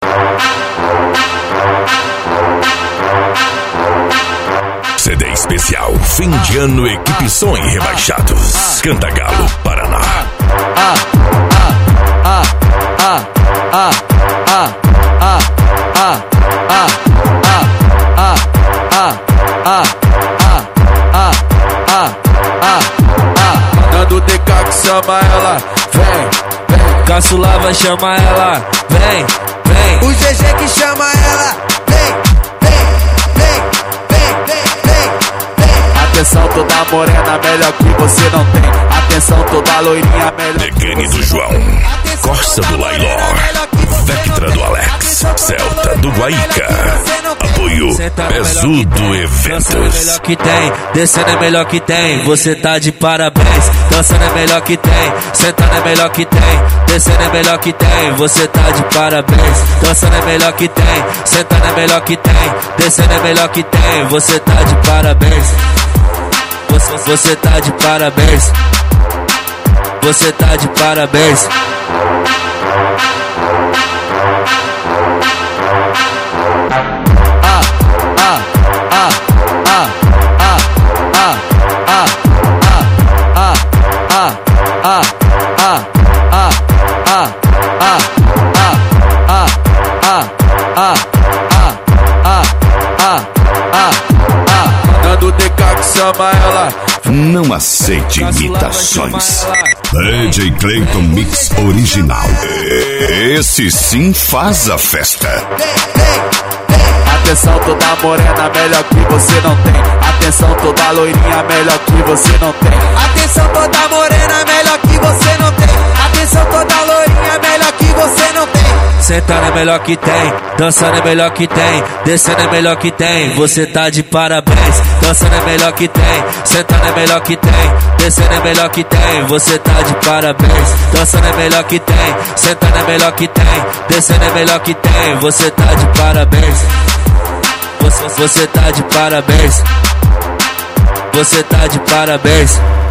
CD especial fim de ano, equipe som e rebaixados. Cantagalo, Paraná. Nando DK que chama ela, vem. Caçula vai chamar ela, vem, vem. O GG que chama ela, vem. Atenção toda morena, melhor que você não tem. Atenção toda loirinha, melhor Degane do João, Corsa do Lailó, Vectra do Alex, Celta do Guaíca. Apoio Pesudo Eventos. Dançando é melhor que tem, descendo é melhor que tem. Você tá de parabéns. Dançando é melhor que tem, sentando é melhor que tem. Descendo é melhor que tem, você tá de parabéns. Dançando é melhor que tem, sentando é melhor que tem. Descendo é melhor que tem, você tá de parabéns. Você tá de parabéns. Você tá de parabéns. Nando DK que chama ela. Não aceite imitações. DJ Clayton Mix Original. Esse sim faz a festa. Atenção toda morena, melhor que você não tem. Atenção toda loirinha, melhor que você não tem. Atenção toda morena, melhor que você não tem. Atenção toda loirinha, melhor que você não tem. Sentando é melhor que tem, dançando é melhor que tem, descendo é melhor que tem, você tá de parabéns. Dançando é melhor que tem, sentando é melhor que tem, descendo é melhor que tem, você tá de parabéns. Dançando é melhor que tem, sentando é melhor que tem, descendo é melhor que tem, você tá de parabéns. Você tá de parabéns. Você tá de parabéns.